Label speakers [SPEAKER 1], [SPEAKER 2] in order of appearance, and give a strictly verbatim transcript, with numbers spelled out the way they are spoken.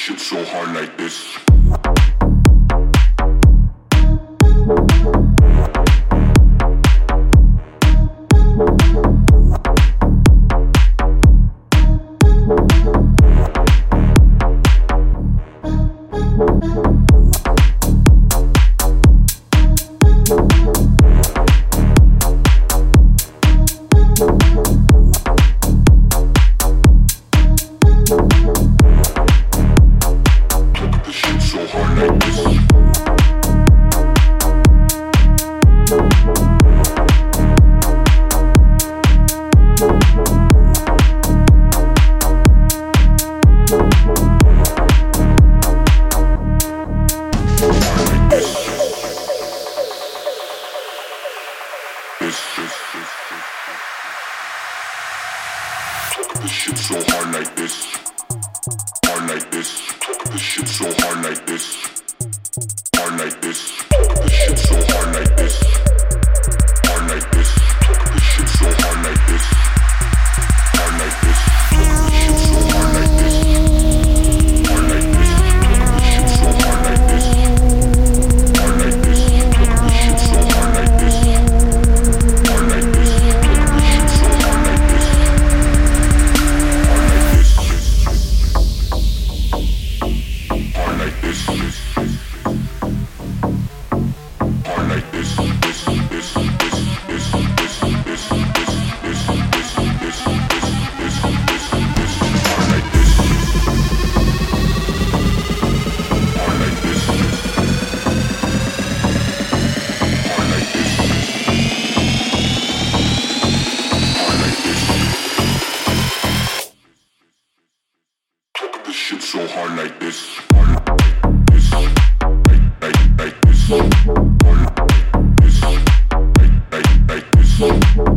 [SPEAKER 1] shit so hard like this. This shit so hard like this, hard like this. This shit so hard like this, hard like this. This shit so hard like this, hard like this. This shit so hard like this, hard like this. This shit so hard like this, hard like this. This shit so hard like this, hard like this. This shit so hard like this, hard like this. This shit so hard like this. This shit so hard like this, hard like this, like like like this, hard like this, like like like this.